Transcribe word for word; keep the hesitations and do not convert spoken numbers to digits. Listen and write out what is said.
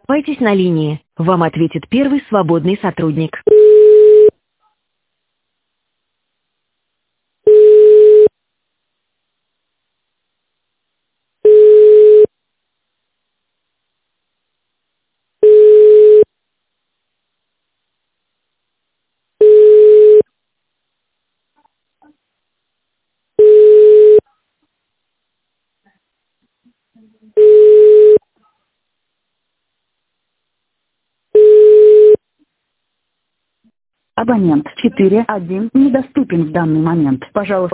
Оставайтесь на линии. Вам ответит первый свободный сотрудник. Абонент четыре один недоступен в данный момент. Пожалуйста.